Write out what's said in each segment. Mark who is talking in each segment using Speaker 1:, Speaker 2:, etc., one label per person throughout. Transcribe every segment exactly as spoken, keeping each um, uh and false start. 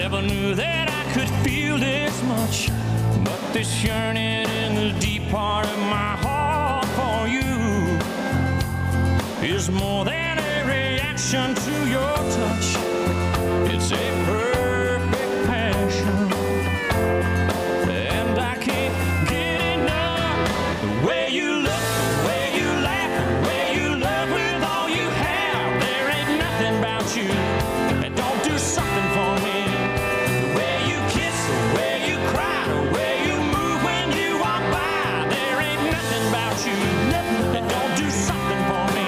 Speaker 1: Never knew that I could feel this much, but this yearning in the deep part of my heart for you is more than a reaction to your touch. It's a perfect passion, and I can't get enough. The way you look, the way you laugh, the way you love with all you have. There ain't nothing about you that don't do something for me. The way you kiss, the way you cry, the way you move when you walk by. There ain't nothing about you that don't do something for me.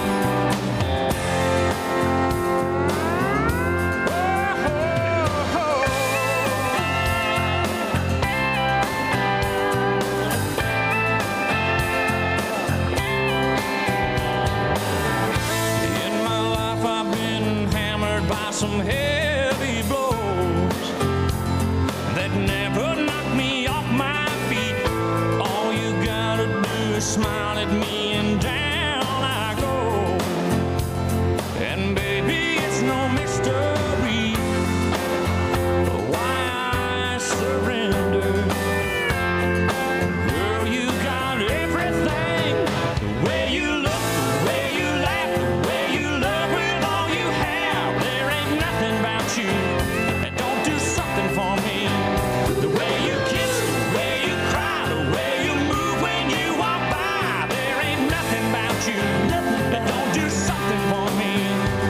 Speaker 1: Some heavy blows that never knock me off my feet. All you gotta do is smile at me and down I go. And baby, it's no mystery why I surrender. Girl, you got everything. The way you look, the way you laugh, the way you love with all you have. There ain't nothing about you that don't do something for me. The way you kiss, the way you cry, the way you move when you walk by. There ain't nothing about you that don't do something for me.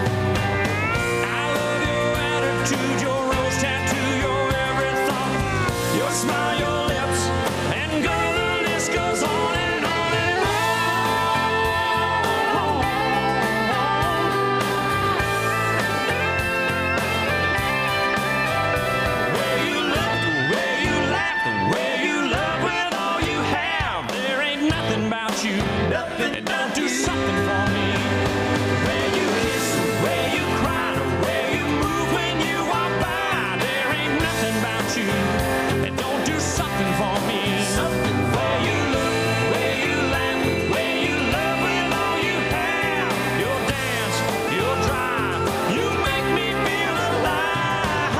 Speaker 1: I love your attitude, your rose tattoo, your every thought, your smile, your lips, and girl, the list goes on and on and on. The way you look, the way you laugh, the way you love with all you have. There ain't nothing about you that don't do something for me. The way you kiss, the way you cry, the way you move when you walk by. There ain't nothing about you that don't do something for me. Something the way you look, the way you laugh, the way you love with all you have. Your dance, your drive, you make me feel alive.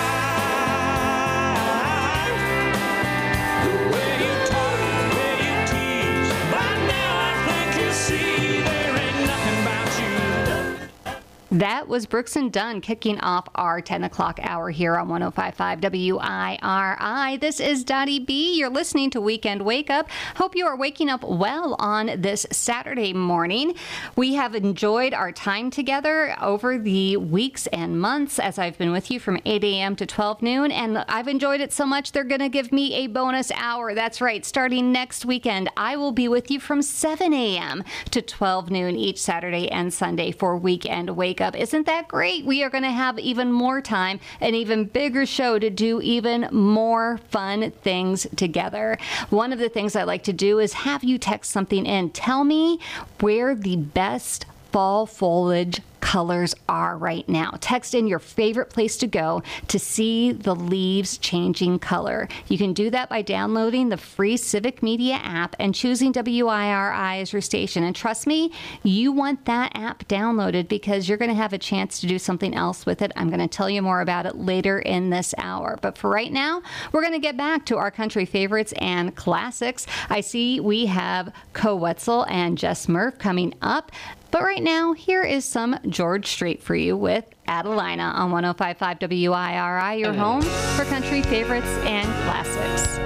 Speaker 1: The way you talk, the way you tease. By now I think you see there ain't nothing about you.
Speaker 2: That was Brooks and Dunn kicking off our ten o'clock hour here on one oh five point five W I R I. This is Dottie B. You're listening to Weekend Wake Up. Hope you are waking up well on this Saturday morning. We have enjoyed our time together over the weeks and months as I've been with you from eight a.m. to twelve noon, and I've enjoyed it so much they're going to give me a bonus hour. That's right. Starting next weekend, I will be with you from seven a.m. to twelve noon each Saturday and Sunday for Weekend Wake Up. Isn't that great? We are going to have even more time, an even bigger show to do even more fun things together. One of the things I like to do is have you text something in. Tell me where the best fall foliage colors are right now. Text in your favorite place to go to see the leaves changing color. You can do that by downloading the free Civic Media app and choosing W I R I as your station. And trust me, you want that app downloaded because you're going to have a chance to do something else with it. I'm going to tell you more about it later in this hour. But for right now, we're going to get back to our country favorites and classics. I see we have Co Wetzel and Jess Murph coming up. But right now, here is some George Strait for you with Adelina on one oh five point five W I R I, your home for country favorites and classics.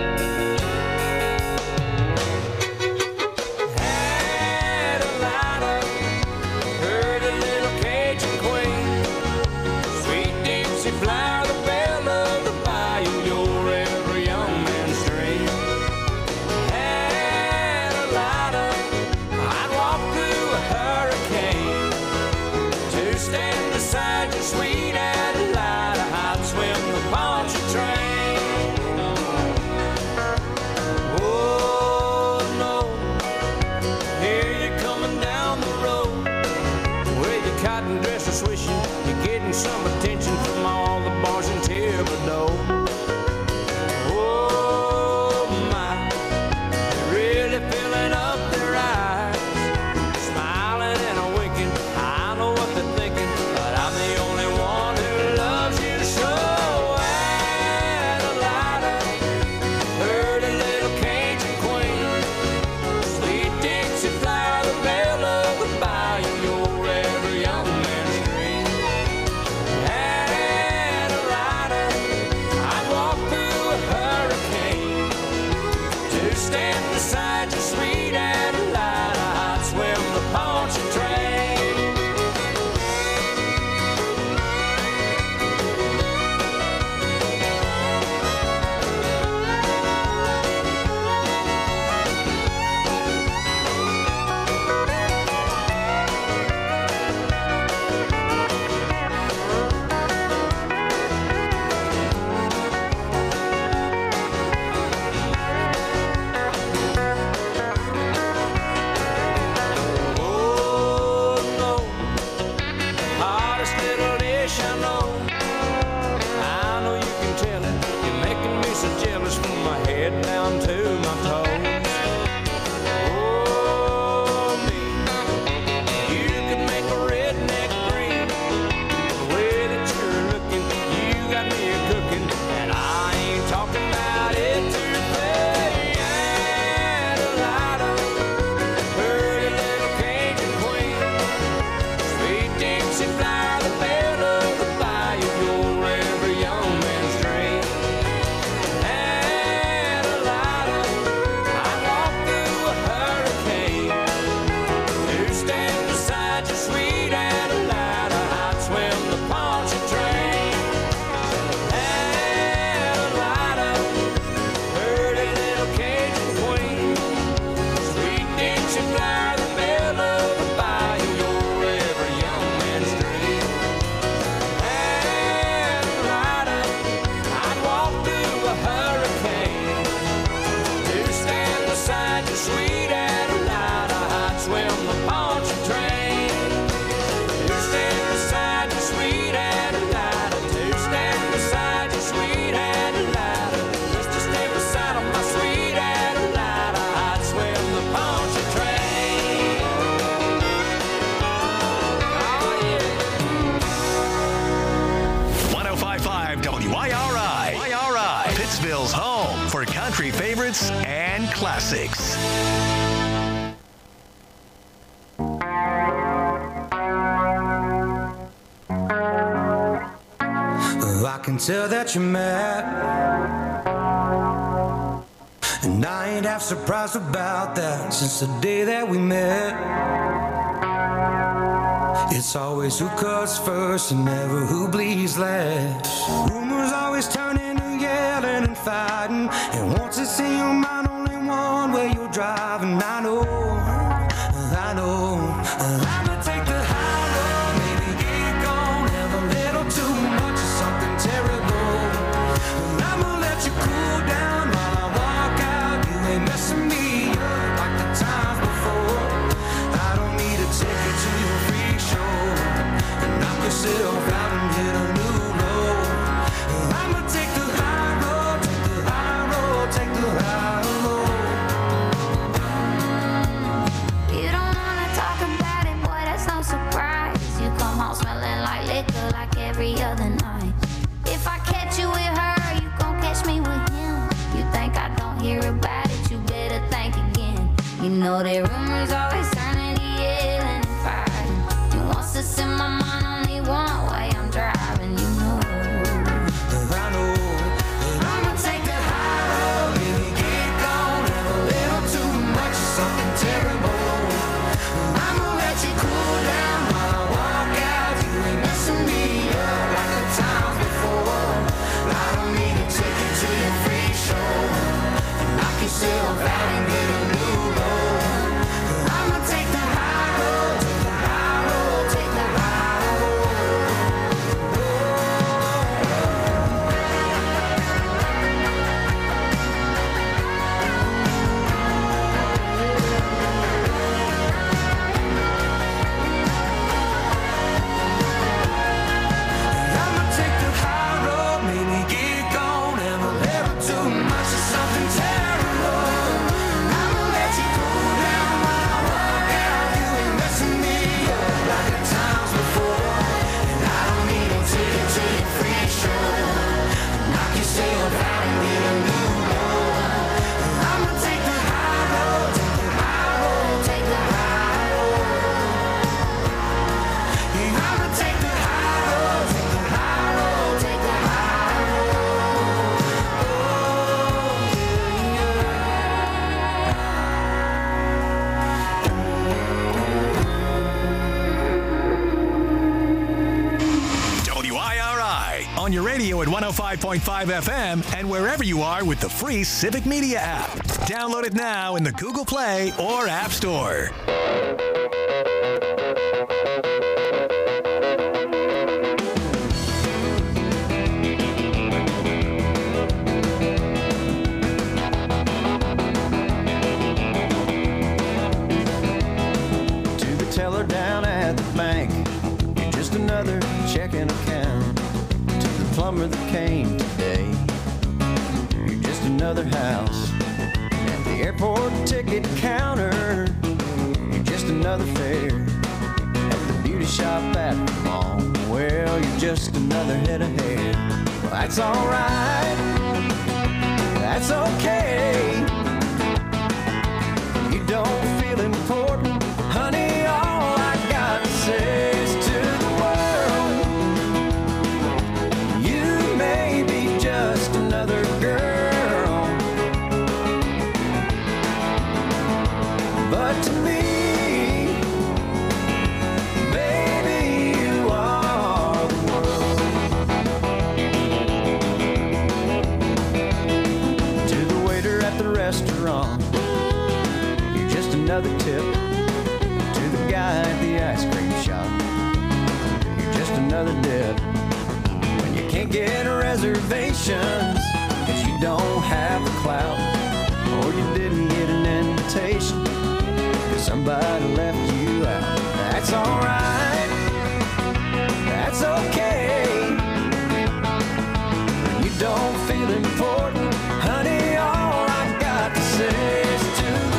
Speaker 3: Sweet Adelina, I'd swim the Pontchartrain. cotton dress are swishing. You're getting some attention from all the
Speaker 4: country favorites and classics.
Speaker 3: I can tell that you're mad, and I ain't half surprised about that. Since the day that we met, it's always who cuts first and never who bleeds last. Rumors always turn into yelling and fighting, and once it's in your mind, only one way you're driving. I know, I know, I'ma take the high road, maybe get gone, have a little too much of something terrible. I'ma let you cool down while I walk out. You ain't messing me up like the times before. I don't need a ticket to your freak show and knock yourself out and hit a new low. I'ma take the high road, take the high road, take the high road.
Speaker 5: You don't wanna talk about it, boy, that's no surprise. You come home smelling like liquor like every other night. If I catch you with her, you gon' catch me with him. You think I don't hear about it, you better think again. You know that rumors always turn into yelling and fighting. You want to in my mind, only one way I'm driving, you know.
Speaker 3: I know that I'ma take the high road, maybe get gone, have a little too much of something terrible. I'ma let you cool down while I walk out. You ain't messing me up like the times before. I don't need a ticket to your free show and knock yourself out and get a new low. I'ma take the high road, take the high road, take the high road. I'ma take the high road, maybe get gone, have a little too much of something terrible. I'ma let you cool down while I walk out. You ain't messing me up like the times before. And I don't need a ticket to your free show. Knock yourself out and get a new low. I'ma take the high road, take the high road, take the high road. Yeah, I'ma take the high road, take the high road, take the high
Speaker 4: W I R I on your radio at one oh five point five F M and wherever you are with the free Civic Media app. Download it now in the Google Play or App Store.
Speaker 3: To the teller down at the bank, you're just another checking account. To the plumber that came today, you're just another house. At the airport ticket counter, you're just another fare. At the beauty shop at the mall, well, you're just another head of hair. Well, that's alright, that's okay. You don't feel important, honey, all I got to say is to the world, you may be just another girl, but to me, baby, you are the world. To the waiter at the restaurant, you're just another tip. To the guy at the ice cream shop, you're just another dip. When you can't get reservations, cause you don't have the clout, or you didn't get an invitation, cause somebody left you out. That's alright, that's okay. When you don't feel important, honey, all I got to say is to the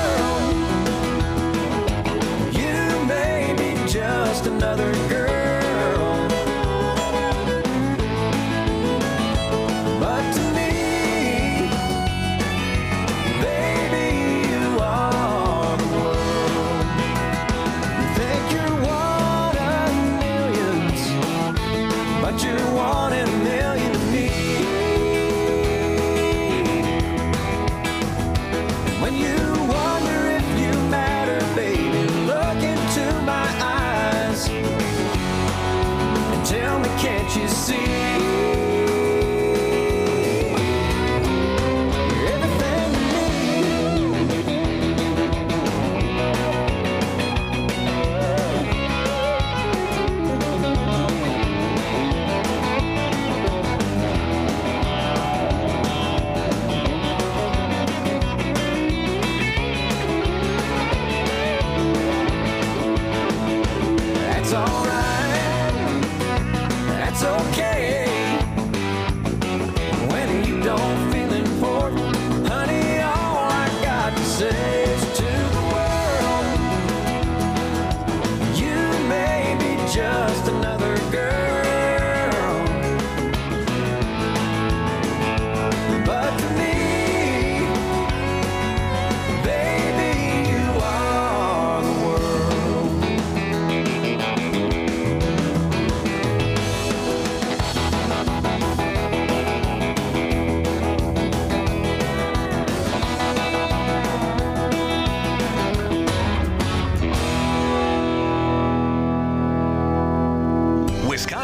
Speaker 3: world, you may be just another girl, but to me,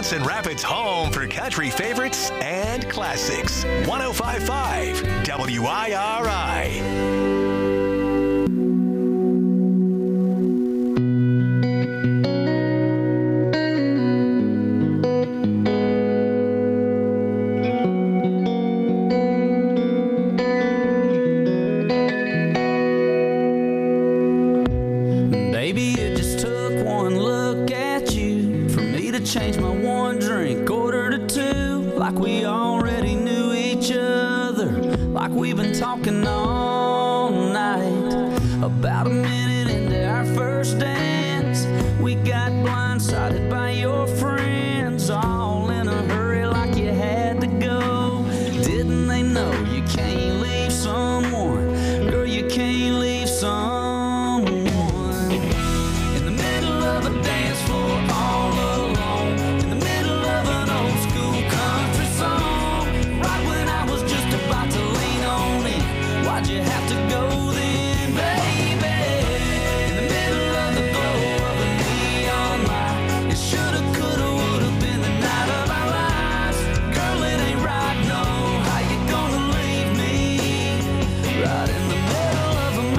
Speaker 4: Wisconsin Rapids' home for country favorites and classics. one oh five point five W I R I.
Speaker 6: Change my one drink, order to two, like we already knew each other, like we've been talking all night. About a minute into our first dance, we got blindsided by your friends, all in a hurry like you had to go. Didn't they know you can't leave someone? Girl, you can't leave someone in the middle of a dance floor all alone. Why'd you have to go then, baby? In the middle of the glow of a neon light, it shoulda, coulda, woulda been the night of our lives. Girl, it ain't right, no. How you gonna leave me right in the middle of a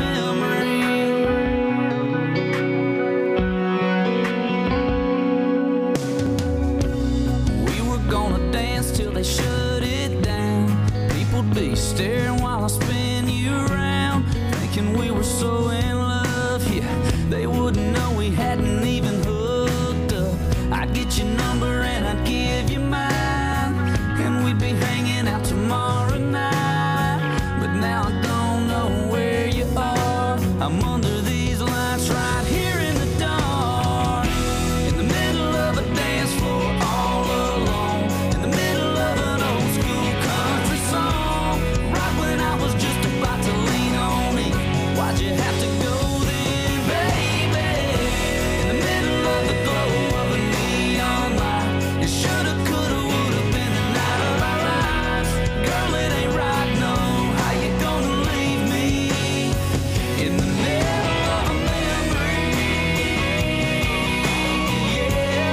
Speaker 6: memory? We were gonna dance till they shut it down. People'd be staring while I spin you around, thinking we were so in love, yeah, they wouldn't know we hadn't even hooked up. I'd get your number and I'd give you mine, and we'd be hanging out tomorrow night. But now I don't know where you are. I'm under these lights right here in the dark, in the middle of a dance floor all alone, in the middle of an old school country song, right when I was just about to lean on it. Why'd you have to go then, baby? In the middle of the glow of a neon light, it shoulda, coulda, woulda been the night of our lives. Girl, it ain't right, no. How you gonna leave me in the middle of a memory? Yeah.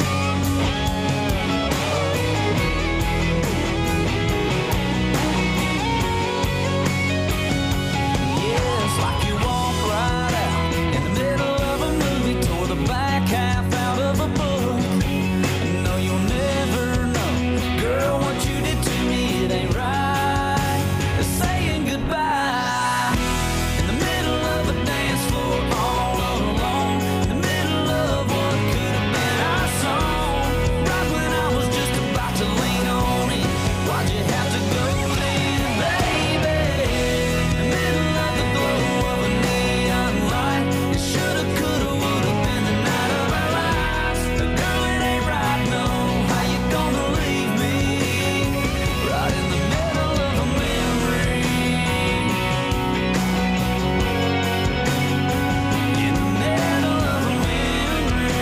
Speaker 6: Yeah, it's like you walk right out in the middle of a movie, tore the back half out of a book. No, you'll never know, girl, what you did to me, it ain't right. It's saying goodbye in the middle of a dance floor all alone, in the middle of what could have been our song, right when I was just about to lean on it. Why'd you have to go then, baby? In the middle of the glow of a neon light, it shoulda, coulda, woulda been the night of our lives. Girl, it ain't right, no. How you gonna leave me right in the middle of a memory? In the middle of a memory.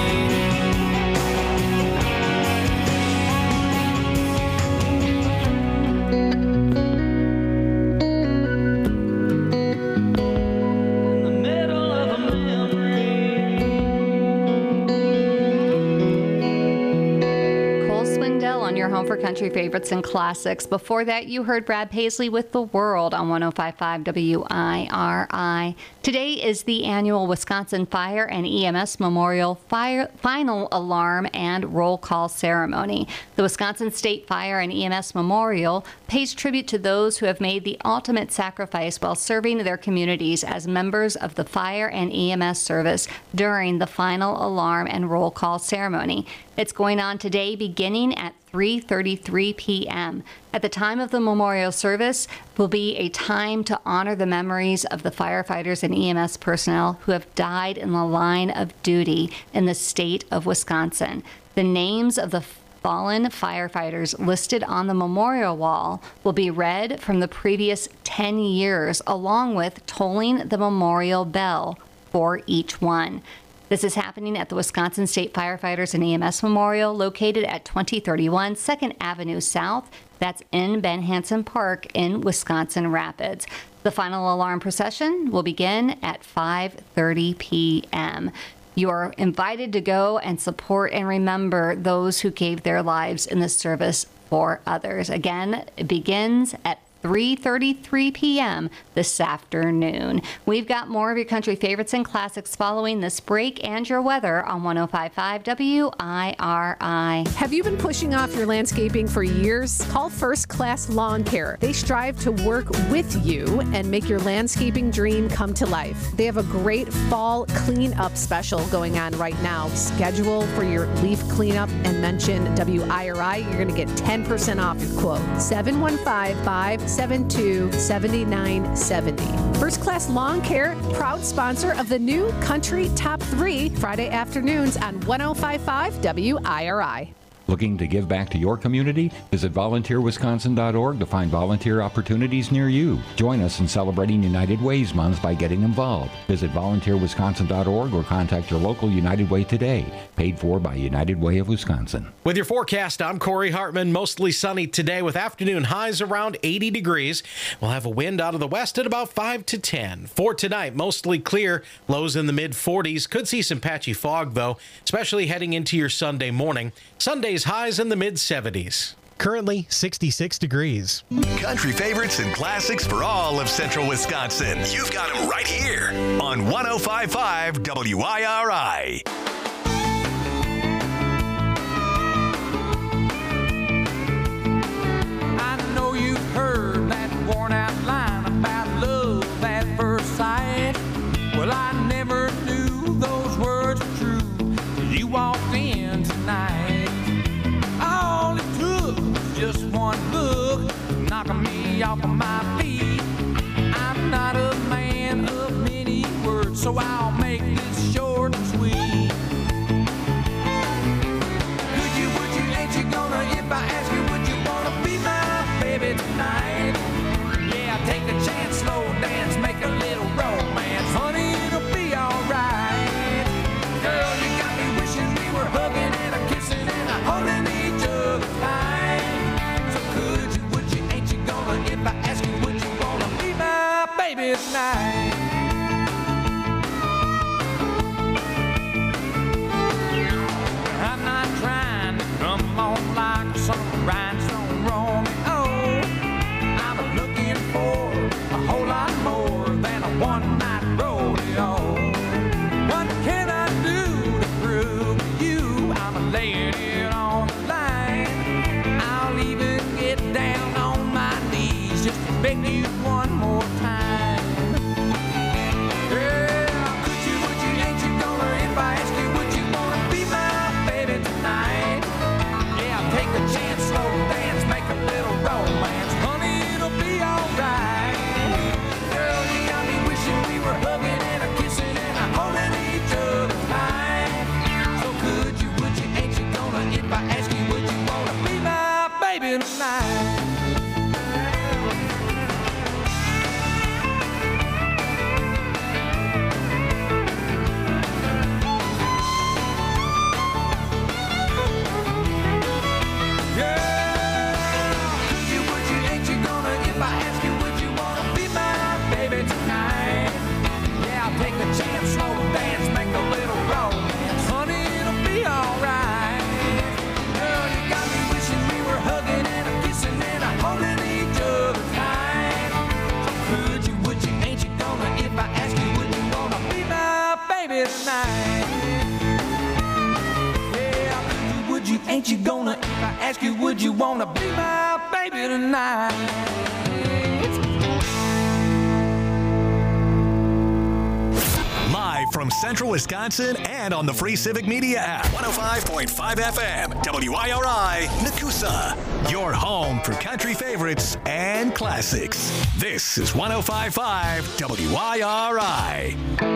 Speaker 6: In the middle of a memory.
Speaker 2: Cole Swindell on your home for country favorites and classics. Before that, you heard Brad Paisley with The World on one oh five point five W I R I. Today is the annual Wisconsin Fire and E M S Memorial Fire Final Alarm and Roll Call Ceremony. The Wisconsin State Fire and E M S Memorial pays tribute to those who have made the ultimate sacrifice while serving their communities as members of the fire and E M S service during the final alarm and roll call ceremony. It's going on today beginning at three thirty-three p.m. At the time of the memorial service will be a time to honor the memories of the firefighters and E M S personnel who have died in the line of duty in the state of Wisconsin. The names of the fallen firefighters listed on the memorial wall will be read from the previous ten years, along with tolling the memorial bell for each one. This is happening at the Wisconsin State Firefighters and E M S Memorial, located at twenty thirty-one second Avenue South. That's in Ben Hansen Park in Wisconsin Rapids. The final alarm procession will begin at five thirty p.m. You are invited to go and support and remember those who gave their lives in the service for others. Again, it begins at three thirty-three p.m. this afternoon. We've got more of your country favorites and classics following this break and your weather on one oh five point five W I R I.
Speaker 7: Have you been pushing off your landscaping for years? Call First Class Lawn Care. They strive to work with you and make your landscaping dream come to life. They have a great fall cleanup special going on right now. Schedule for your leaf cleanup and mention W I R I. You're going to get ten percent off your quote. seven one five, five seven two, seven nine seven zero. First Class Lawn Care, proud sponsor of the new Country Top three, Friday afternoons on one oh five point five W I R I.
Speaker 8: Looking to give back to your community? Visit volunteer wisconsin dot org to find volunteer opportunities near you. Join us in celebrating United Way's Month by getting involved. Visit volunteer wisconsin dot org or contact your local United Way today. Paid for by United Way of Wisconsin.
Speaker 9: With your forecast, I'm Corey Hartman. Mostly sunny today with afternoon highs around eighty degrees. We'll have a wind out of the west at about five to ten. For tonight, mostly clear, lows in the mid forties. Could see some patchy fog, though, especially heading into your Sunday morning. Sunday's highs in the mid seventies.
Speaker 10: Currently sixty-six degrees.
Speaker 4: Country favorites and classics for all of central Wisconsin. You've got them right here on one oh five point five W I R I.
Speaker 6: I know you've heard that worn out line about love at first sight. Well, I never knew those words were true till you walked in tonight. All it took was just one look, knocking me off of my feet. I'm not a man of many words, so I'll make this short and sweet. Could you, would you, ain't you gonna, if I ask you, would you wanna be my baby tonight? Yeah, take a chance, slow dance, make a little romance. Honey, it'll be alright. Girl, you got me wishing we were hugging and a kissing and a holding each other tight. So could you, would you, ain't you gonna, if I ask you, would you wanna be my baby tonight? I'm not trying to come on like some rhinestone Romeo. I'm looking for a whole lot more than a one-night rodeo. What can I do to prove to you I'm laying it on the line? I'll even get down on my knees just to beg you one more time. Yeah, could you, would you, ain't you gonna, if I ask you, would you wanna be my baby tonight? Yeah, take a chance, slow dance, make a little romance. Honey, it'll be alright. Girl, you got me wishing we were hugging and a kissing and a holding each other tight. So could you, would you, ain't you gonna, if I ask you, would you wanna be my baby tonight? Chance, slow dance, make a little romance. Honey, it'll be alright. Girl, you got me wishing we were hugging and a kissing and a holding each other tight. So could you, would you, ain't you gonna, if I ask you, would you wanna be my baby tonight? Yeah, could you, would you, ain't you gonna, if I ask you, would you wanna be my baby tonight?
Speaker 4: Live from central Wisconsin and on the free Civic Media app. one oh five point five F M, W I R I, Nakusa. Your home for country favorites and classics. This is one oh five point five W I R I.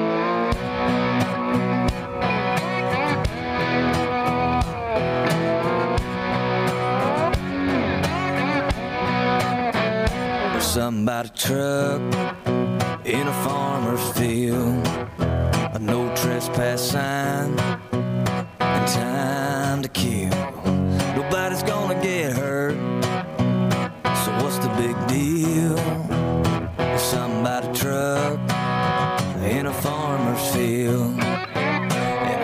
Speaker 11: Something about a truck in a farmer's field, a no trespass sign, and time to kill. Nobody's gonna get hurt, so what's the big deal? There's something about a truck in a farmer's field, and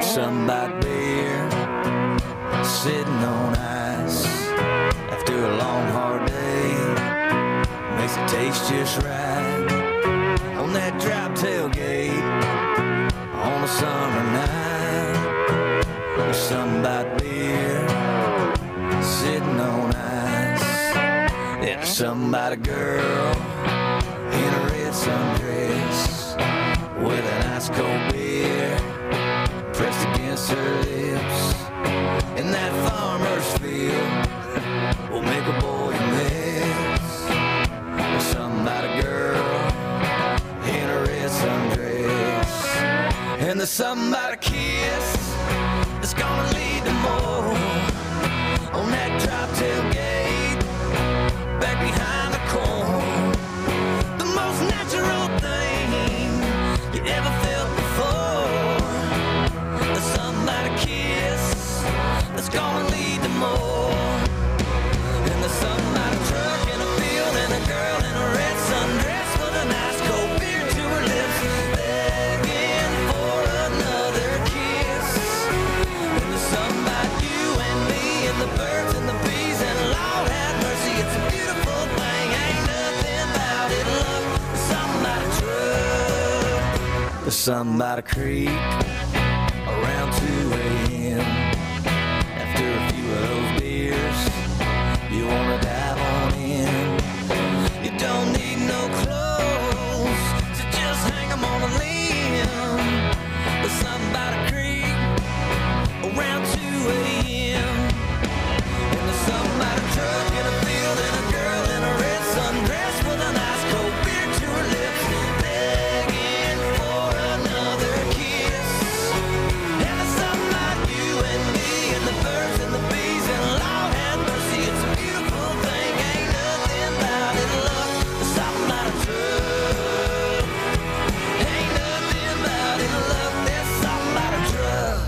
Speaker 11: just right on that drop tailgate on a summer night. There's something about beer sitting on ice. And there's something about a girl in a red sundress with an ice cold beer pressed against her lips. In that farmer's field will make a boy miss. There's something about a girl in a red sundress, and there's something about a kiss that's gonna lead to more on that drop tailgate back behind the corn. The most natural thing you ever felt before. There's something about a kiss that's gonna lead to more. And there's something about a truck in a field and a girl in a red sundress with a nice cold beer to her lips, begging for another kiss. And there's something about you and me and the birds and the bees, and Lord have mercy, it's a beautiful thing. Ain't nothing about it, love. There's something about a truck. There's something about a creek around two a.m. After a few of those beers, you wanna dive on in. You don't need no clothes, so just hang 'em on a limb. There's something about a creek around two a.m. And there's something about a truck in a field and a girl in a red sundress with a nice cold beer to her lips, begging for another kiss. And there's something about you and me and the birds and the bees, and Lord have mercy, it's a beautiful thing. Ain't nothing about it, love. There's something about a truck. Ain't nothing about it, love. There's something about a truck.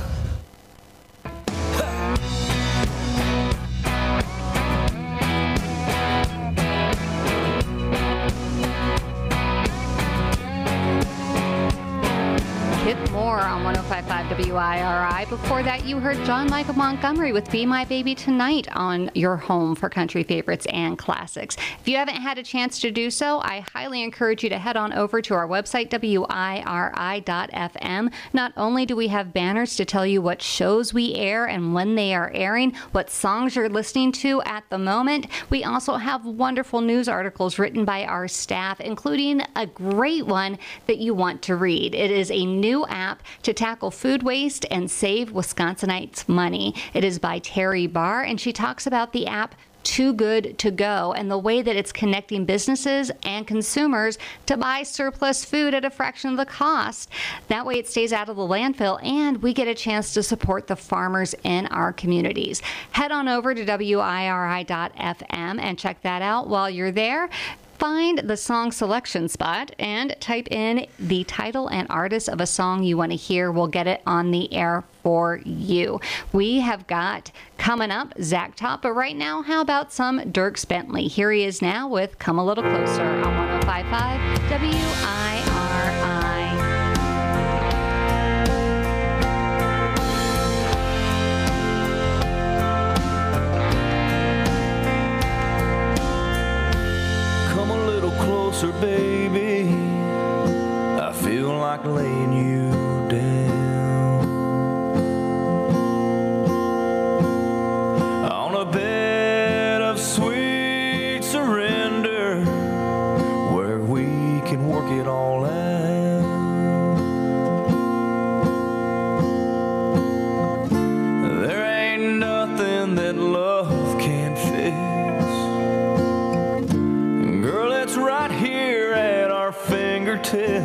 Speaker 2: Kit Moore on one oh five point five W I R I. Before that, you heard John Michael Montgomery with Be My Baby Tonight on your home for country favorites and classics. If you haven't had a chance to do so, I highly encourage you to head on over to our website, W I R I dot F M. Not only do we have banners to tell you what shows we air and when they are airing, what songs you're listening to at the moment, we also have wonderful news articles written by our staff, including a great one that you want to read. It is a new app to tackle food waste and save Wisconsinites money. It is by Terry Barr, and she talks about the app Too Good to Go and the way that it's connecting businesses and consumers to buy surplus food at a fraction of the cost. That way it stays out of the landfill and we get a chance to support the farmers in our communities. Head on over to W I R I dot F M and check that out. While you're there, find the song selection spot and type in the title and artist of a song you want to hear. We'll get it on the air for you. We have got coming up Zach Top, but right now, how about some Dierks Bentley? Here he is now with Come a Little Closer on one oh five point five W I R I.
Speaker 6: Closer, baby, I feel like laying you down on a bed of sweet surrender where we can work it all out. There ain't nothing that love can't fix. It's right here at our fingertips.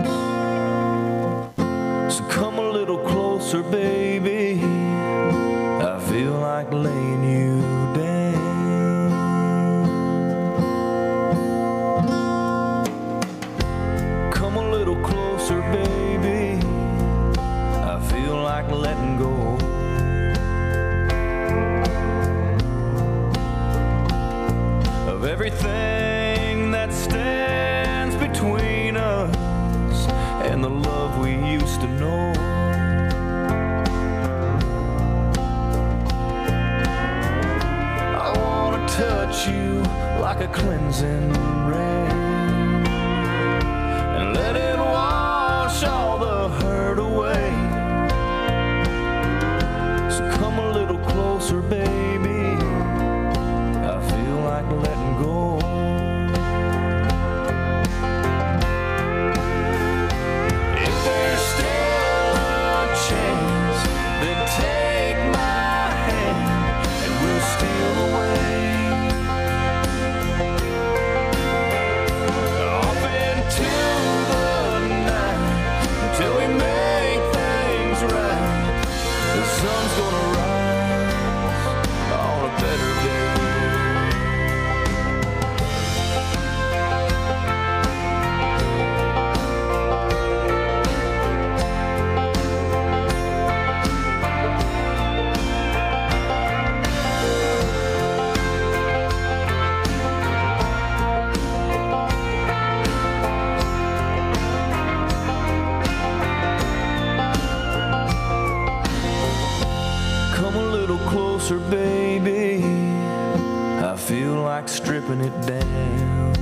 Speaker 6: So come a little closer, baby. I feel like laying you down. Come a little closer, baby. I feel like letting go. Of everything that stands between us and the love we used to know. I wanna touch you like a cleansing rain.
Speaker 11: letting go. If there's still a chance, then take my hand and we'll steal away off into the night until we make things right. The sun's gonna rise on a better day. Come a little closer, baby. I feel like stripping it down.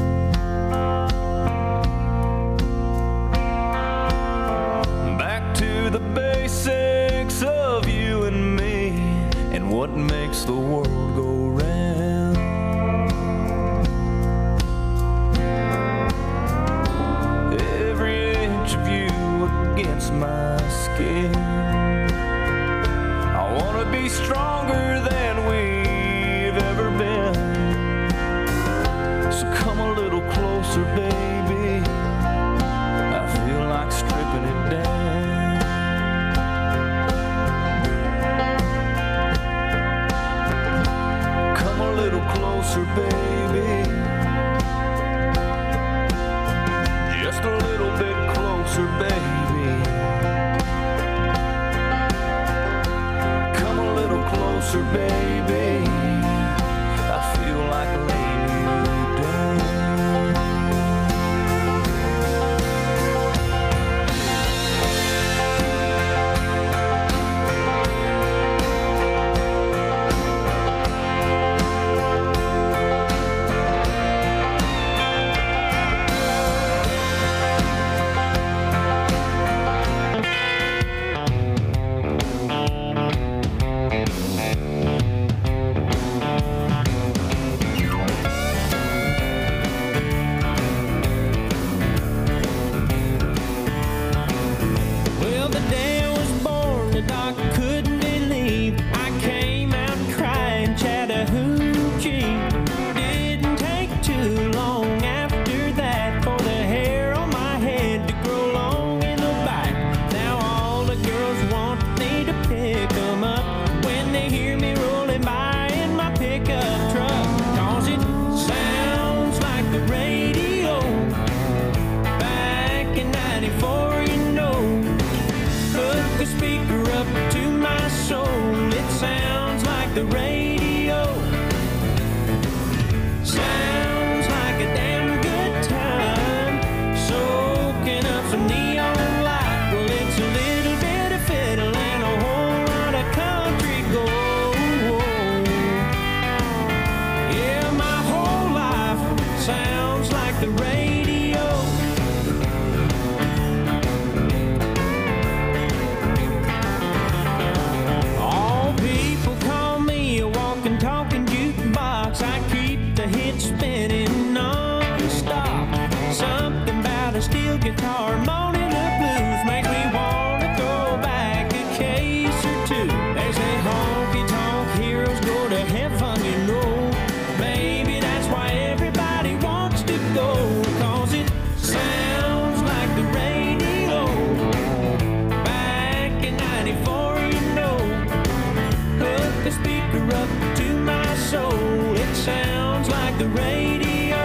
Speaker 11: Back to the basics of you and me and what makes the world go round. Every inch of you against my skin. I wanna be stronger than we've ever been. So come a little closer, baby. I feel like stripping it down. Come a little closer, baby. Just a little bit closer, baby. Come a little closer, baby. I feel like laying you down.
Speaker 6: Well, the day I was born, the doc couldn't believe I came out crying Chattahoochee. Didn't take too long after that for the hair on my head to grow long in the back. Now all the girls want me to pick 'em up when they hear me rolling by in my pickup truck. 'Cause it sounds like the radio back in ninety-four, you know. Hook the speaker up to my soul. It sounds like the radio. Sounds like a damn good time. Soaking up some neon light. Well, it's a little bit of fiddle and a whole lot of country gold. Yeah, my whole life sounds like the radio. All people call me a walking, talking jukebox. I keep the hits spinning non-stop. Something about a steel guitar moaning the blues makes me want to go back a case or two. They say honky-tonk heroes go to heaven, you know. Maybe that's why everybody wants to go. 'Cause it sounds like the radio back in ninety-four, you know. Hook the speaker up to my soul. It sounds like the radio.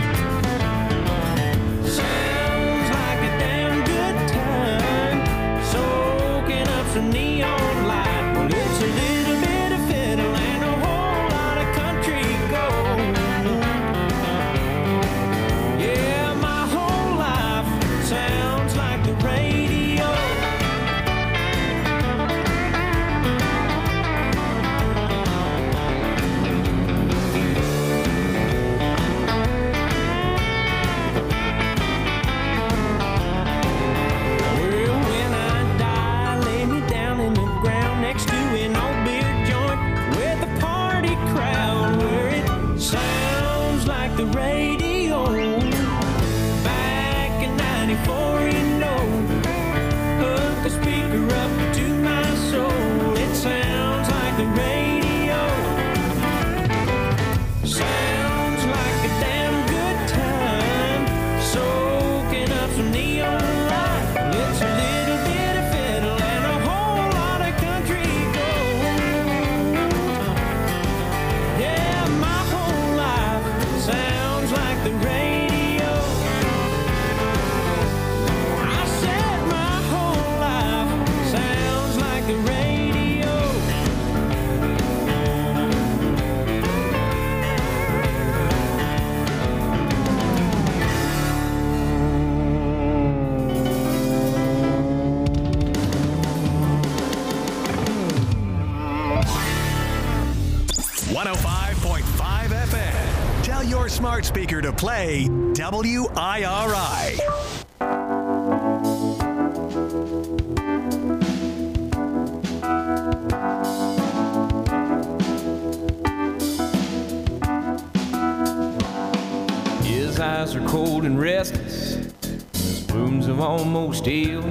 Speaker 6: Sounds like a damn good time. Soaking up some neon light. Well, it's a little bit of fiddle and a whole lot of country gold. Yeah, my whole life sounds like the radio.
Speaker 12: the radio. Back in ninety-four, you know, hook the speaker up to my soul. It sounds like the radio. Sounds like a damn good time, soaking up some neon light. It's a little bit of fiddle and a whole lot of country gold. Yeah, my whole life sounds like the radio. I said my whole life sounds like the radio.
Speaker 4: one oh five point five F M. Tell your smart speaker to play W I R I.
Speaker 12: His eyes are cold and restless, his wounds have almost healed.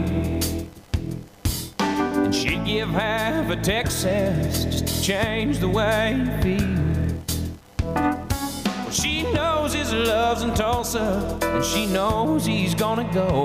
Speaker 12: And she'd give half a Texas just to change the way he feels. Well, she knows his love's in Tulsa, and she knows he's gonna go.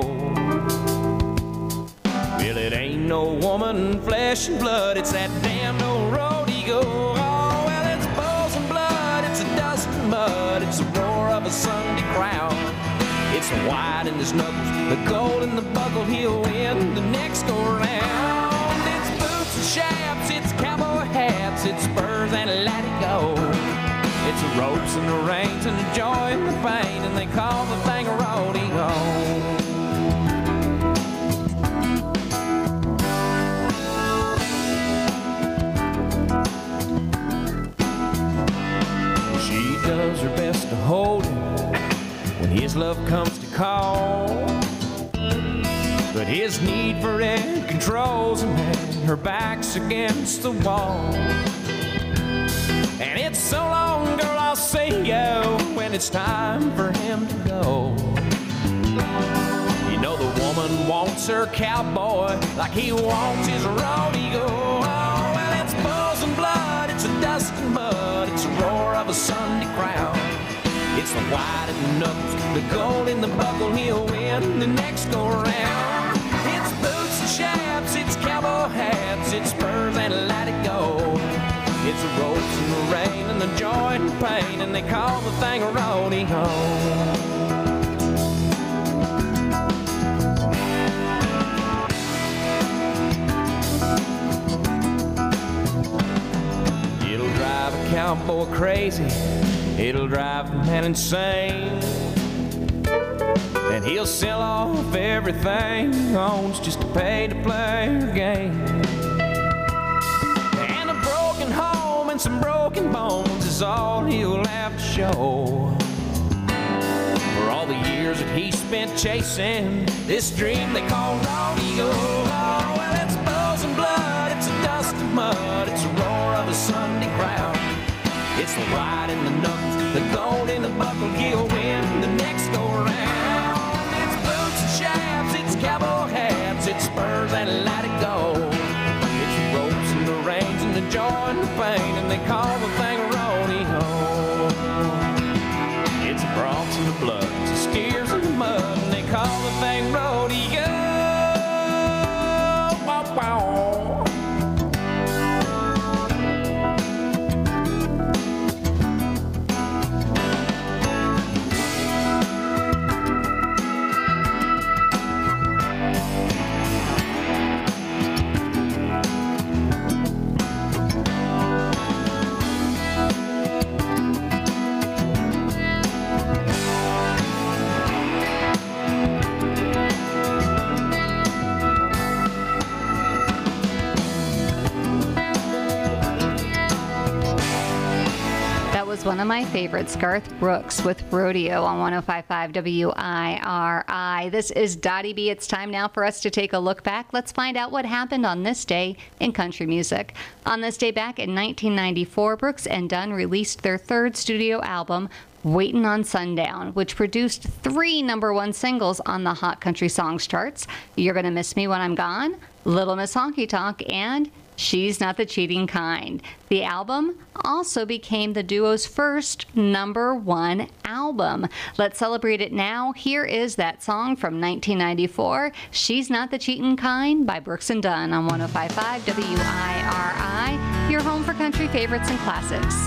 Speaker 12: Well, it ain't no woman, flesh and blood, it's that damn old road he go. Oh, well, it's balls and blood, it's a dust and mud, it's the roar of a Sunday crowd. It's the white in his knuckles, the gold in the buckle, he'll win the next go round. It's boots and chaps, it's cowboy hats, it's spurs and let it go. It's the ropes and the reins and the joy and the pain, and they call the thing a rodeo. She does her best to hold him when his love comes to call, but his need for it controls him, and her back's against the wall. And it's so long, girl, I'll say yo when it's time for him to go. You know the woman wants her cowboy like he wants his rodeo. Oh, well, it's bulls and blood, it's a dust and mud, it's the roar of a Sunday crowd. It's the white in the knuckles, the gold in the buckle, he'll win the next go round. It's boots and chaps, it's cowboy hats, it's spurs and let it go. It's the ropes and the rain and the joy and the pain, and they call the thing a rodeo. It'll drive a cowboy crazy, it'll drive a man insane, and he'll sell off everything he owns just to pay to play her game. And a broken home and some broken bones is all he'll have to show for all the years that he spent chasing this dream they call rodeo. Oh, well, it's bulls and blood, it's a dust and mud, it's a roar of a Sunday crowd. It's the white in the knuckles, the gold in the buckle, he'll win the next go round. It's boots and chaps, it's cowboy hats, it's spurs and let it go. It's the ropes and the reins and the joy and the pain, and they call the thing a rodeo. It's the broncs and the blood, it's the steers and the mud, and they call the thing rodeo. Wow, wow.
Speaker 2: one of my favorites, Garth Brooks with Rodeo on one oh five point five W I R I. This is Dottie B. It's time now for us to take a look back. Let's find out what happened on this day in country music. On this day back in nineteen ninety-four, Brooks and Dunn released their third studio album, Waitin' on Sundown, which produced three number one singles on the Hot Country Songs charts: You're Gonna Miss Me When I'm Gone, Little Miss Honky Tonk, and She's Not the Cheating Kind. The album also became the duo's first number one album. Let's celebrate it now. Here is that song from nineteen ninety-four, She's Not the Cheating Kind by Brooks and Dunn on one oh five point five W I R I, your home for country favorites and classics.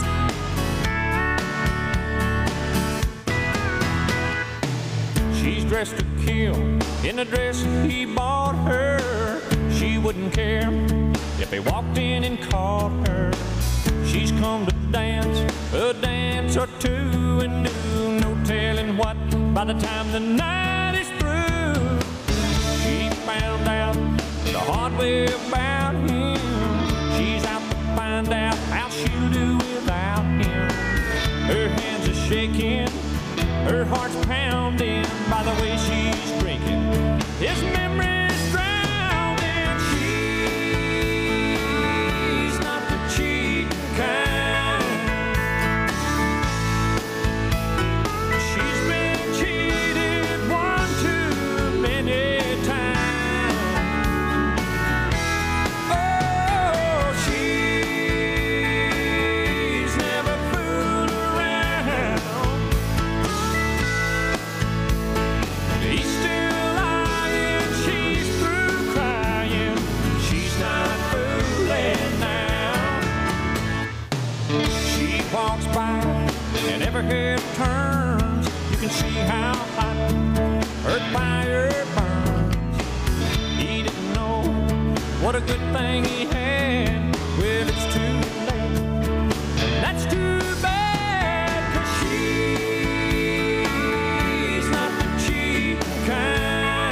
Speaker 1: She's dressed to kill in a dress he bought her. She wouldn't care if he walked in and caught her. She's come to dance a dance or two and do no telling what by the time the night is through. She found out the hard way about him. She's out to find out how she'll do without him. Her hands are shaking, her heart's pounding by the way she's drinking. His memory's drowning. She's not the cheating kind. She's been cheated one too many times. Oh, she's never fooled around. He's still lying, she's through crying. She's not fooling now. She walks by and every head turns. You can see how hot her fire burns. He didn't know what a good thing he had. Well, it's too late, and that's too bad, 'cause she's not the cheating kind.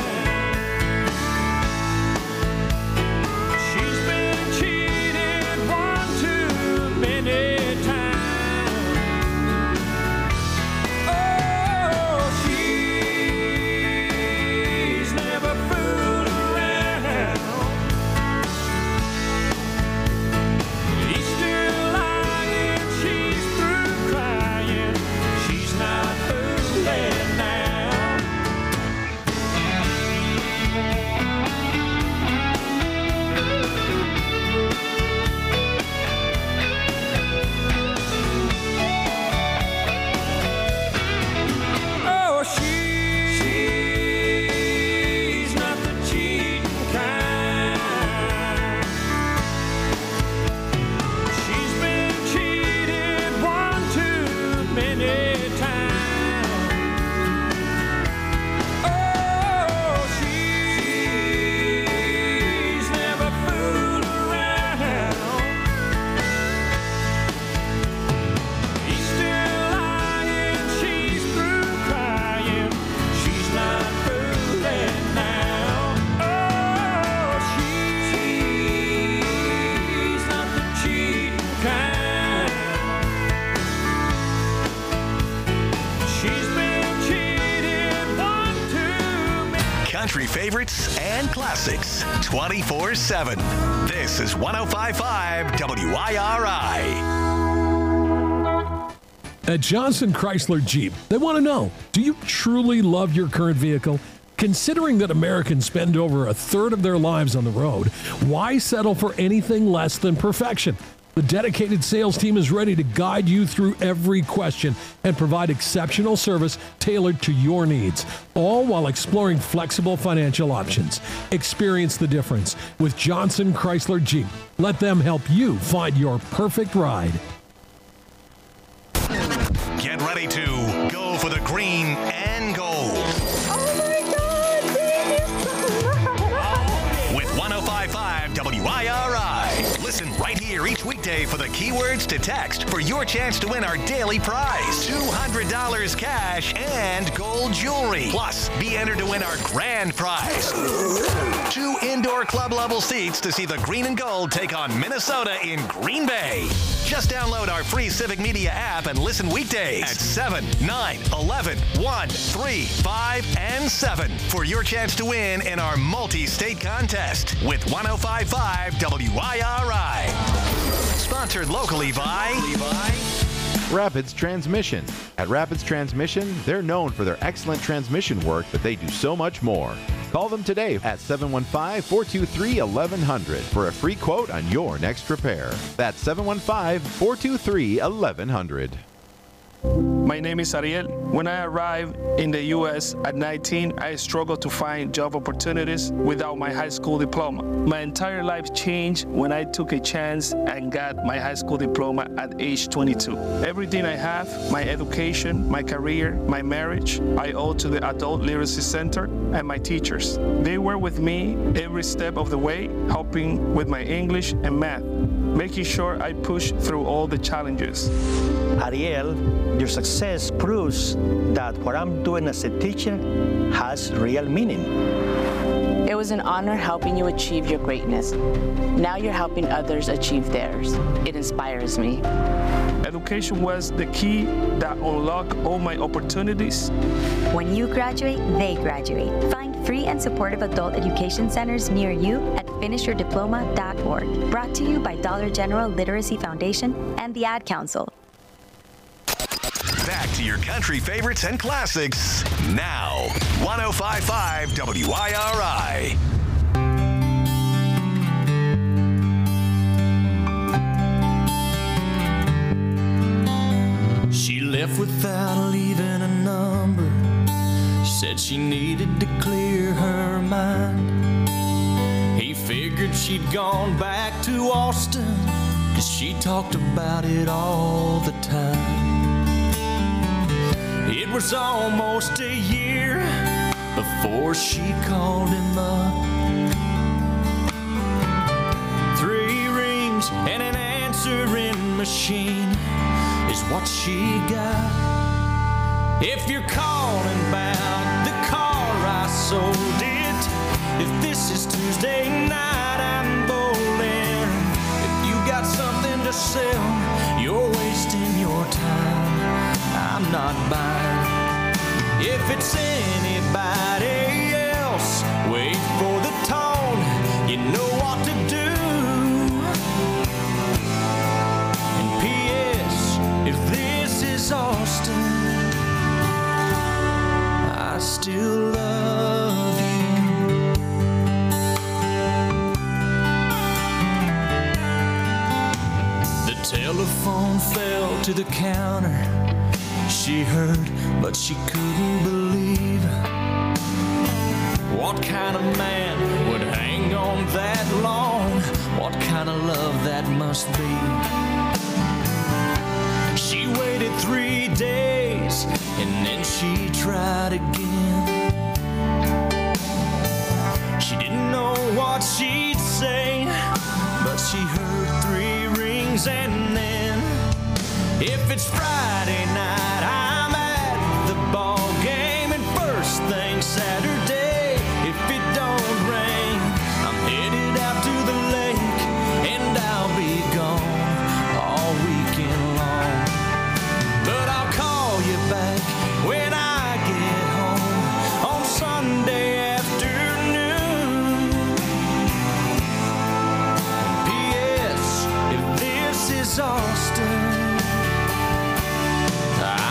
Speaker 1: She's been cheated one too many times. Oh, she's never fooled around. He's still lying, she's through crying. She's not fooling now. Oh, she's not the cheating kind. She's been cheated one too many times. Oh, she's never fooled around. He's still lying, she's through crying. She's not fooling now. Oh, she's not the cheating kind. She's been cheated one too many.
Speaker 4: Country favorites and classics twenty-four seven. This is one oh five point five W I R I.
Speaker 13: At Johnson Chrysler Jeep, they want to know, do you truly love your current vehicle? Considering that Americans spend over a third of their lives on the road, why settle for anything less than perfection? The dedicated sales team is ready to guide you through every question and provide exceptional service tailored to your needs, all while exploring flexible financial options. Experience the difference with Johnson Chrysler Jeep. Let them help you find your perfect ride.
Speaker 4: Get ready to go for the green and gold. With one oh five point five W I R I. Listen right here each weekday for the keywords to text for your chance to win our daily prize. two hundred dollars cash and gold jewelry. Plus, be entered to win our grand prize. Two indoor club level seats to see the green and gold take on Minnesota in Green Bay. Just download our free Civic Media app and listen weekdays at seven, nine, eleven, one, three, five, and seven for your chance to win in our multi-state contest with one oh five point five W I R I. Sponsored locally by
Speaker 14: Rapids Transmission. At Rapids Transmission, they're known for their excellent transmission work, but they do so much more. Call them today at seven one five, four two three, eleven hundred for a free quote on your next repair. That's seven one five, four two three, eleven hundred.
Speaker 15: My name is Ariel. When I arrived in the U S at nineteen, I struggled to find job opportunities without my high school diploma. My entire life changed when I took a chance and got my high school diploma at age twenty-two. Everything I have, my education, my career, my marriage, I owe to the Adult Literacy Center and my teachers. They were with me every step of the way, helping with my English and math, making sure I push through all the challenges.
Speaker 16: Ariel, your success proves that what I'm doing as a teacher has real meaning.
Speaker 17: It was an honor helping you achieve your greatness. Now you're helping others achieve theirs. It inspires me.
Speaker 15: Education was the key that unlocked all my opportunities.
Speaker 18: When you graduate, they graduate. Find free and supportive adult education centers near you at finish your diploma dot org. Brought to you by Dollar General Literacy Foundation and the Ad Council.
Speaker 4: Back to your country favorites and classics now. one oh five point five W I R I.
Speaker 6: She left without leaving a number. Said she needed to clear her mind. He figured she'd gone back to Austin, 'cause she talked about it all the time. It was almost a year before she called him up. Three rings and an answering machine is what she got. If you're calling about the car, I sold it. If this is Tuesday night, I'm bowling. If you got something to sell, you're wasting your time. I'm not buying. If it's anybody else, wait for the tone. You know what to do. And P S if this is Austin, I still love you. The telephone fell to the counter. She heard, but she couldn't believe. What kind of man would hang on that long? What kind of love that must be? She waited three days and then she tried again. She didn't know what she'd say, but she heard three rings and then, if it's Friday night, I'm at the ball game, and first thing Saturday, if it don't rain, I'm headed out to the lake, and I'll be gone all weekend long. But I'll call you back when I get home on Sunday afternoon. P S if this is Austin,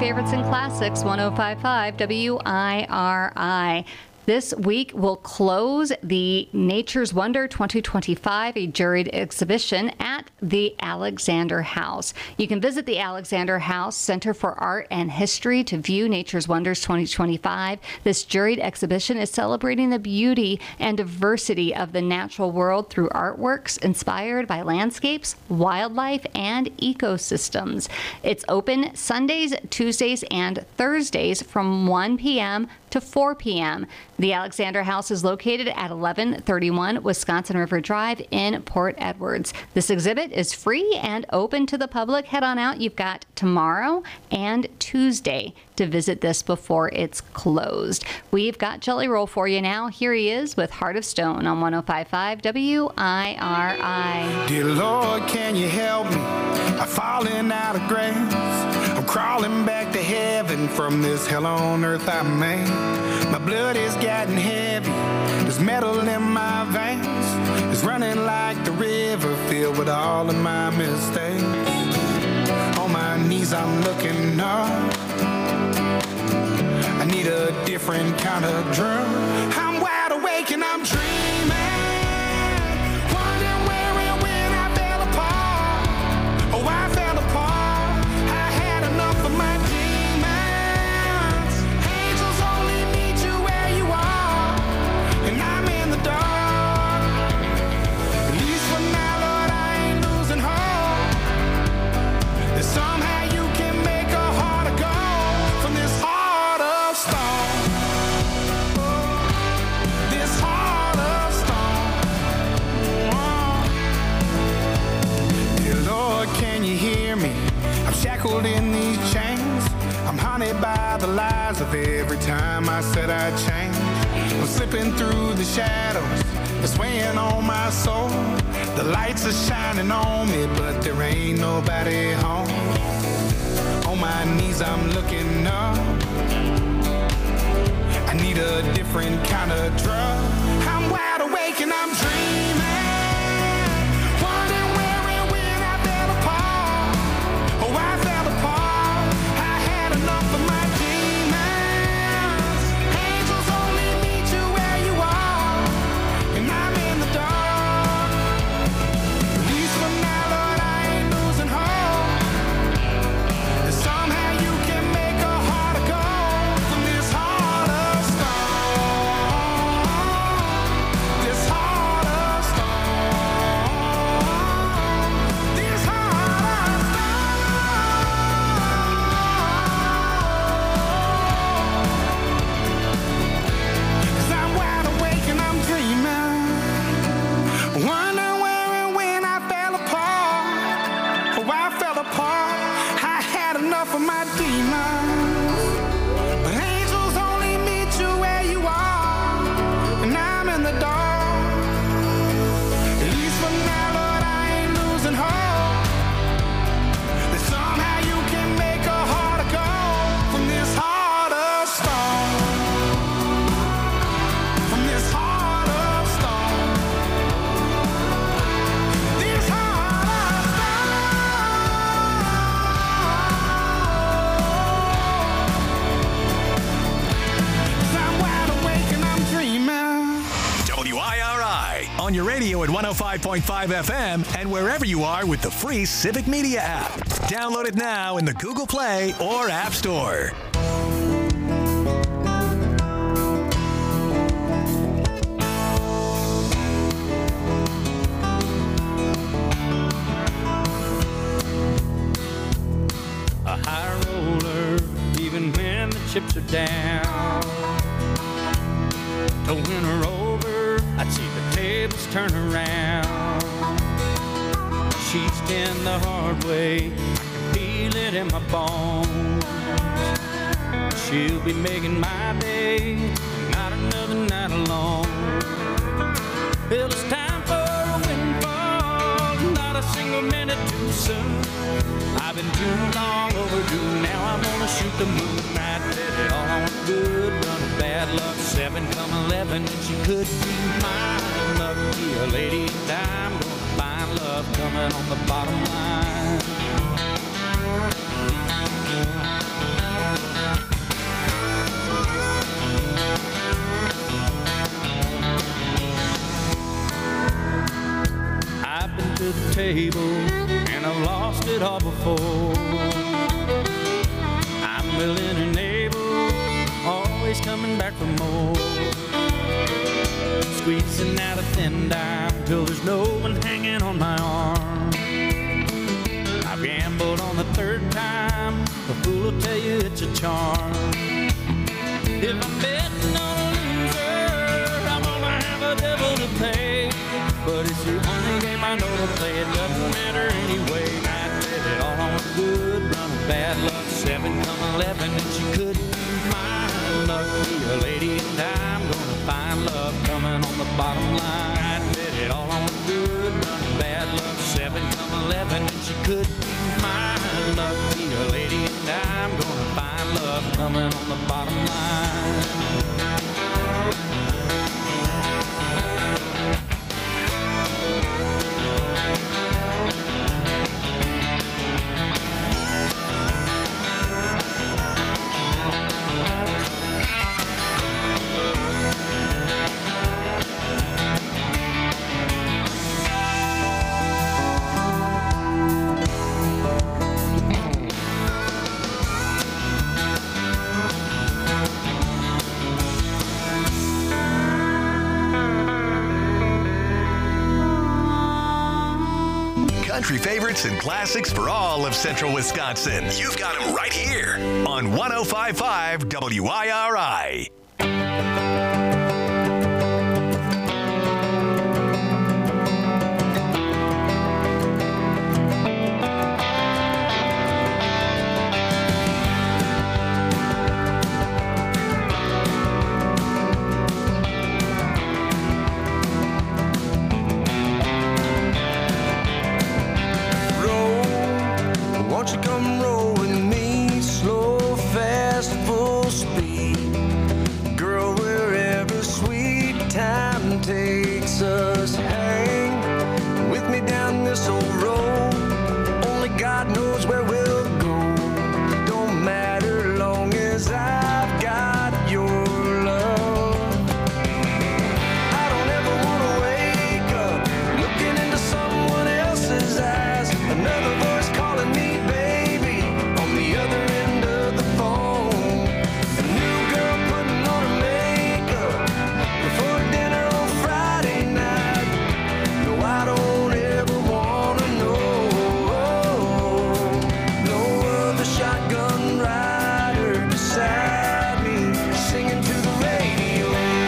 Speaker 2: Favorites and Classics, one oh five point five W I R I. This week will close the Nature's Wonder twenty twenty-five, a juried exhibition at the Alexander House. You can visit the Alexander House Center for Art and History to view Nature's Wonders twenty twenty-five. This juried exhibition is celebrating the beauty and diversity of the natural world through artworks inspired by landscapes, wildlife, and ecosystems. It's open Sundays, Tuesdays, and Thursdays from one p.m. to four p.m. The Alexander House is located at eleven thirty-one Wisconsin River Drive in Port Edwards. This exhibit is free and open to the public. Head on out. You've got tomorrow and Tuesday to visit this before it's closed. We've got Jelly Roll for you now. Here he is with Heart of Stone on one oh five point five W I R I.
Speaker 3: Dear Lord, can you help me? I'm falling out of grace. I'm crawling back to heaven from this hell on earth I made. My blood is getting heavy. There's metal in my veins. It's running like the river filled with all of my mistakes. On my knees I'm looking up. I need a different kind of drum. I'm wide awake and I'm dreaming. Wondering where and when I fell apart. Oh, I fell apart. I had enough of my demons. Angels only meet you where you are. And I'm in the dark. At least for now, Lord, I ain't losing hope. That somehow you can make a heart of gold from this heart of stone. This heart of stone. Dear Lord, can you hear me? I'm shackled in these chains. I'm haunted by the lies of every time I said I'd change. I'm slipping through the shadows. It's weighing on my soul. The lights are shining on me, but there ain't nobody home. On my knees I'm looking up. I need a different kind of drug. I'm wide awake and I'm dreaming. Wondering where and when I fell apart. Oh, I fell apart. I had enough of my demons. Angels only meet you where you are. And I'm in the dark. At least for now, Lord, I ain't losing hope. That somehow you can make a heart of gold from this heart of stone. This heart of stone. This heart of stone. 'Cause I'm wide awake and I'm dreaming. Wondering where and when I fell apart. Oh, I fell apart. I had enough of my demons. But angels only meet you where you are. And I'm in the dark. At least for now, Lord, I ain't losing hope. That somehow you can make a heart of gold from this heart of stone. From this heart of stone. This heart of stone. 'Cause I'm wide awake and I'm dreaming.
Speaker 4: W I R I on your radio at one oh five point five F M and wherever you are with the free Civic Media app. Download it now in the Google Play or App Store.
Speaker 12: A high roller, even when the chips are down. To win her over, I'd see the tables turn around. She's been the hard way, I can feel it in my bones. She'll be making my day, not another night alone. Well, it's time for a windfall, not a single minute too soon. I've been too long overdue, now I'm gonna shoot the moon. Right, baby, all I want good, run of bad luck. Seven come eleven, and she could be mine. Lucky a lady, and I'm gonna find love coming on the bottom line. table, and I've lost it all before. I'm willing and able, always coming back for more. Squeezing out a thin dime till there's no one hanging on my arm. I've gambled on the third time, a fool will tell you it's a charm. If I'm betting on a loser, I'm gonna have a devil to pay. But it's the only game I know to play, it doesn't matter anyway. I bet it all on a good run of bad luck, seven come eleven, and she couldn't use my luck. Be a lady and I'm gonna find love coming on the bottom line. I bet it all on a good run of bad luck, seven come eleven, and she couldn't use my luck. Be a lady and I'm gonna find love coming on the bottom line.
Speaker 4: Country favorites and classics for all of Central Wisconsin. You've got them right here on one oh five point five W I R I.
Speaker 3: Won't you come roll with me, slow, fast, full speed? Girl, wherever sweet time takes us, hang with me down this old road. Only God knows where we'll go. Don't matter long as I've got your love. I don't ever wanna wake up looking into someone else's eyes. Another voice calling me baby on the other end of the phone. A new girl putting on her makeup before dinner on Friday night. No, I don't ever wanna know. No other shotgun rider beside me singing to the radio.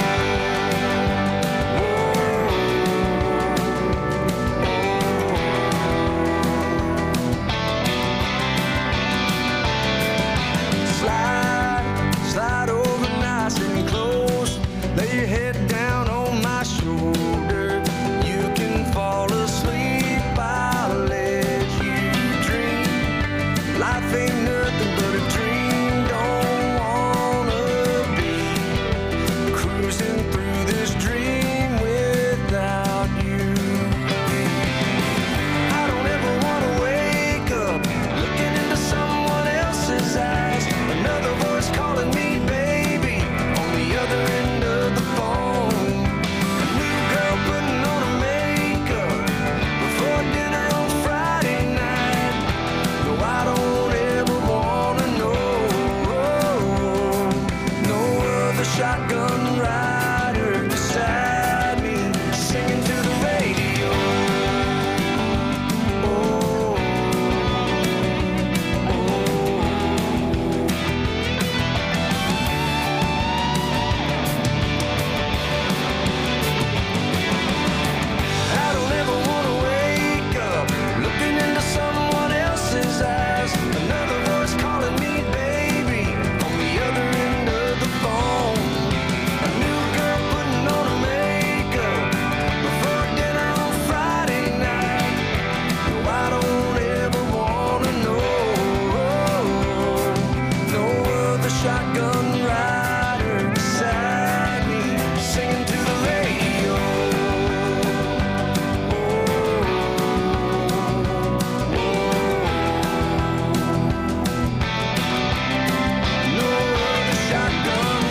Speaker 3: Slide, slide over nice and close. Lay your head down on my shoulder. You can fall asleep, I'll let you dream. Life ain't nothing but a dream. Don't wanna be cruising through this dream without you. I don't ever wanna wake up looking into someone else's eyes. Another voice calling me baby on the other end of the phone. A new girl putting on her makeup before dinner on Friday night. No, I don't ever wanna know. No other shotgun rider beside me singing to the radio. Oh, I don't ever wanna wake up looking into someone else's eyes. Another voice calling me baby on the other end of the phone. A new girl putting on her makeup before dinner on Friday night. No, I don't ever wanna know. No other shotgun rider beside me singing to the radio. No other shotgun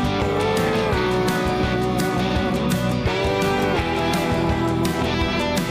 Speaker 3: rider.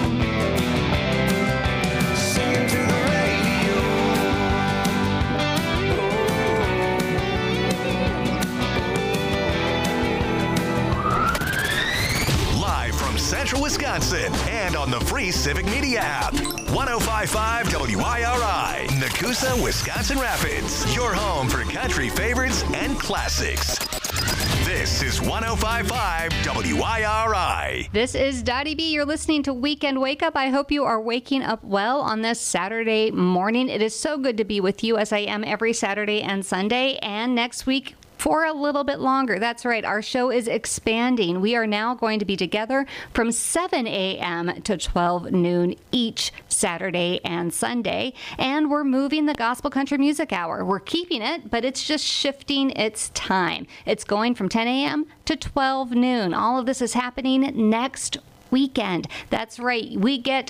Speaker 4: Wisconsin, and on the free Civic Media app. one oh five point five W I R I, Nakusa, Wisconsin Rapids. Your home for country favorites and classics. This is one oh five point five W I R I.
Speaker 2: This is Dottie B. You're listening to Weekend Wake Up. I hope you are waking up well on this Saturday morning. It is so good to be with you, as I am every Saturday and Sunday, and next week for a little bit longer. That's right. Our show is expanding. We are now going to be together from seven a.m. to twelve noon each Saturday and Sunday. And we're moving the Gospel Country Music Hour. We're keeping it, but it's just shifting its time. It's going from ten a.m. to twelve noon. All of this is happening next weekend. That's right. We get